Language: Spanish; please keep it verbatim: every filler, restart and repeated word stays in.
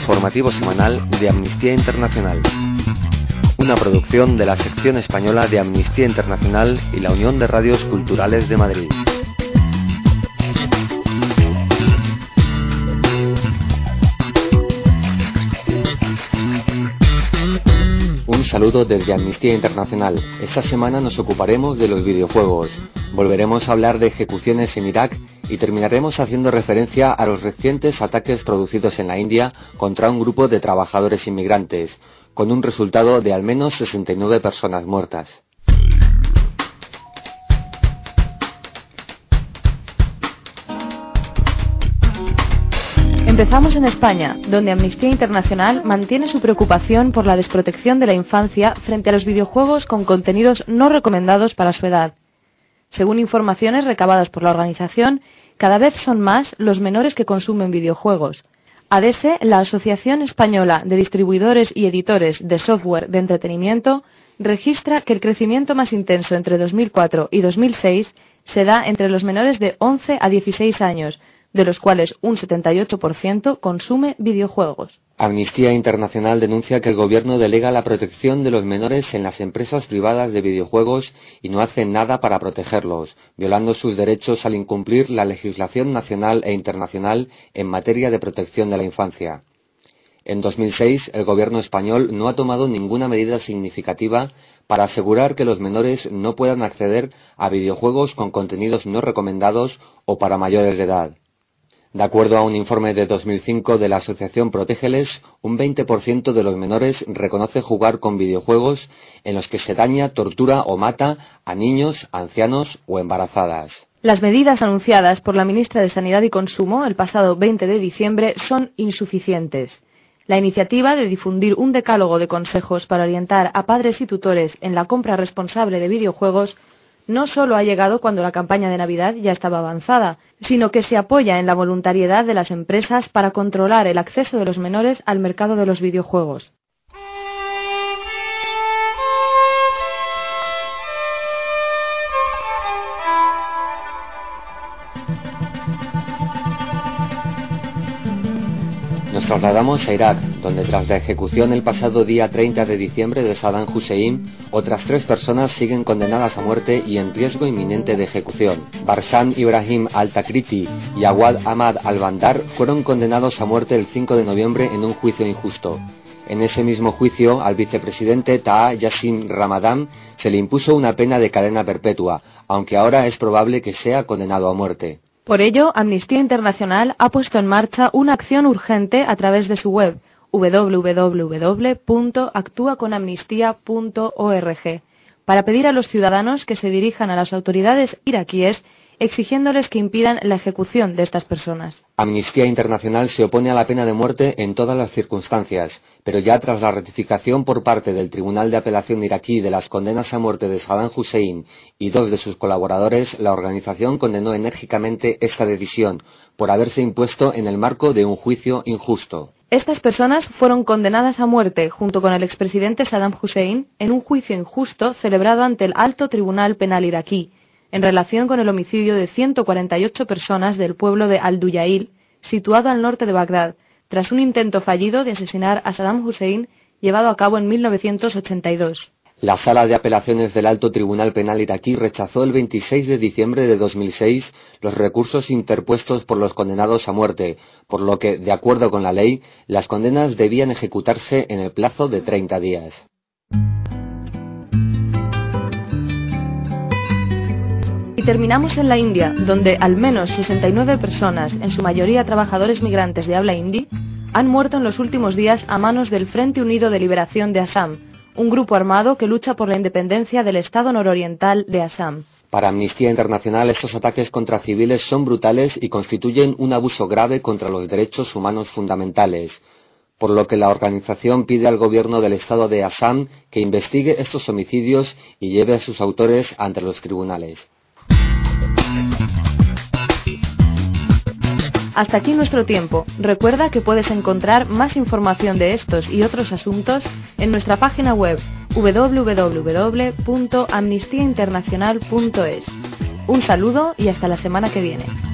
informativo semanal de Amnistía Internacional, una producción de la sección española de Amnistía Internacional y la Unión de Radios Culturales de Madrid. Un saludo desde Amnistía Internacional. Esta semana nos ocuparemos de los videojuegos. Volveremos a hablar de ejecuciones en Irak y terminaremos haciendo referencia a los recientes ataques producidos en la India contra un grupo de trabajadores inmigrantes, con un resultado de al menos sesenta y nueve personas muertas. Empezamos en España, donde Amnistía Internacional mantiene su preocupación por la desprotección de la infancia frente a los videojuegos con contenidos no recomendados para su edad. Según informaciones recabadas por la organización, cada vez son más los menores que consumen videojuegos. ADESE, la Asociación Española de Distribuidores y Editores de Software de Entretenimiento, registra que el crecimiento más intenso entre dos mil cuatro y dos mil seis se da entre los menores de once a dieciséis años, de los cuales un setenta y ocho por ciento consume videojuegos. Amnistía Internacional denuncia que el gobierno delega la protección de los menores en las empresas privadas de videojuegos y no hace nada para protegerlos, violando sus derechos al incumplir la legislación nacional e internacional en materia de protección de la infancia. En dos mil seis, el gobierno español no ha tomado ninguna medida significativa para asegurar que los menores no puedan acceder a videojuegos con contenidos no recomendados o para mayores de edad. De acuerdo a un informe de dos mil cinco de la asociación Protégeles, un veinte por ciento de los menores reconoce jugar con videojuegos en los que se daña, tortura o mata a niños, ancianos o embarazadas. Las medidas anunciadas por la ministra de Sanidad y Consumo el pasado veinte de diciembre son insuficientes. La iniciativa de difundir un decálogo de consejos para orientar a padres y tutores en la compra responsable de videojuegos no solo ha llegado cuando la campaña de Navidad ya estaba avanzada, sino que se apoya en la voluntariedad de las empresas para controlar el acceso de los menores al mercado de los videojuegos. Nos trasladamos a Irak, donde tras la ejecución el pasado día treinta de diciembre de Saddam Hussein, otras tres personas siguen condenadas a muerte y en riesgo inminente de ejecución. Barsam Ibrahim al-Takriti y Awad Ahmad al-Bandar fueron condenados a muerte el cinco de noviembre en un juicio injusto. En ese mismo juicio, al vicepresidente Taha Yassin Ramadan se le impuso una pena de cadena perpetua, aunque ahora es probable que sea condenado a muerte. Por ello, Amnistía Internacional ha puesto en marcha una acción urgente a través de su web doble u doble u doble u punto actúa con amnistía punto org para pedir a los ciudadanos que se dirijan a las autoridades iraquíes exigiéndoles que impidan la ejecución de estas personas. Amnistía Internacional se opone a la pena de muerte en todas las circunstancias, pero ya tras la ratificación por parte del Tribunal de Apelación iraquí de las condenas a muerte de Saddam Hussein y dos de sus colaboradores, la organización condenó enérgicamente esta decisión por haberse impuesto en el marco de un juicio injusto. Estas personas fueron condenadas a muerte junto con el expresidente Saddam Hussein en un juicio injusto celebrado ante el Alto Tribunal Penal iraquí, en relación con el homicidio de ciento cuarenta y ocho personas del pueblo de Al-Duyail, situado al norte de Bagdad, tras un intento fallido de asesinar a Saddam Hussein llevado a cabo en mil novecientos ochenta y dos. La Sala de Apelaciones del Alto Tribunal Penal iraquí rechazó el veintiséis de diciembre de dos mil seis los recursos interpuestos por los condenados a muerte, por lo que, de acuerdo con la ley, las condenas debían ejecutarse en el plazo de treinta días. Y terminamos en la India, donde al menos sesenta y nueve personas, en su mayoría trabajadores migrantes de habla hindi, han muerto en los últimos días a manos del Frente Unido de Liberación de Assam, un grupo armado que lucha por la independencia del estado nororiental de Assam. Para Amnistía Internacional, estos ataques contra civiles son brutales y constituyen un abuso grave contra los derechos humanos fundamentales, por lo que la organización pide al gobierno del estado de Assam que investigue estos homicidios y lleve a sus autores ante los tribunales. Hasta aquí nuestro tiempo. Recuerda que puedes encontrar más información de estos y otros asuntos en nuestra página web doble u doble u doble u punto amnistía internacional punto es. Un saludo y hasta la semana que viene.